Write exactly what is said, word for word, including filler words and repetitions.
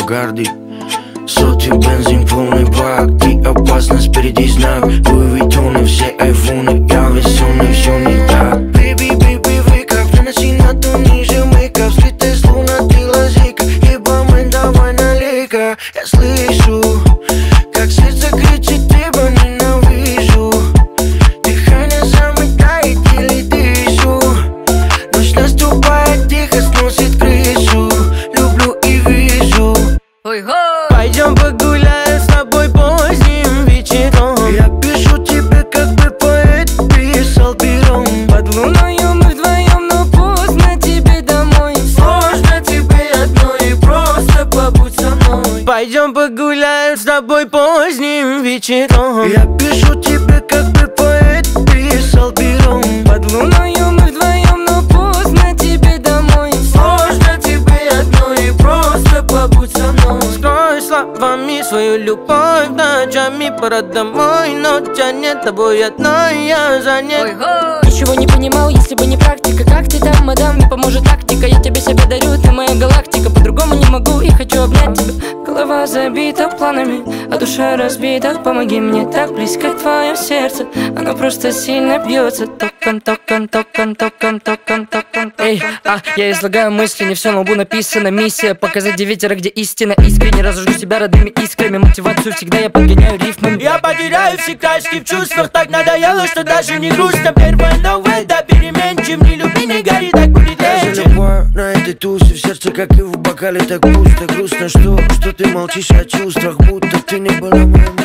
авангарде. Сотый бензин, полный бак, ты опасность, впереди знак. Луи Виттоны, все айфоны, я весёлый, всё не так. Baby, baby, wake up, наноси на то ниже мейкап. Слитая словно ты лазейка, ибо мы давай налей-ка. Я слышу, как сердце кричит, тебя ненавижу. Дыхание замедляет или дышу. Ночь наступает, тихо сносит крышу. Люблю и вижу. Пойдем погуляем с тобой поздним вечером. Я пишу тебе, как бы поэт писал пером. Под луною мы вдвоем, но поздно тебе домой. Сложно тебе одной, и просто побудь со мной. Пойдем погуляем с тобой поздним вечером. Я пишу тебе, как бы поэт писал пером. Под луною мы вдвоем, но поздно тебе домой. Сложно тебе одной, и просто побудь со мной. Скрой словами свою любовь ночами, пора домой, но тянет тобой одной, я занят. Ничего не понимал, если бы не практика. Как ты там, мадам, не поможет тактика. Я тебе себя дарю, ты моя галактика. По-другому не могу и хочу обнять тебя. Голова забита планами, а душа разбита. Помоги мне, так близко твое сердце. Оно просто сильно бьется. Токан, токан, токан, токан, токан, токан. Эй, а, я излагаю мысли, не все на лбу написано. Миссия показать девятера, где истина. Искренне разожгу себя родными искрами. Мотивацию всегда я подгоняю рифмами. Я потеряю все краски в чувствах. Так надоело, что даже не грустно. Первое новое, да переменчив. Не люби, не гори, так будет легче. Я забываю на этой тусе, в сердце, как и в бокале, так пусто. Грустно, что, что ты молчишь о чувствах, будто ты не была моим.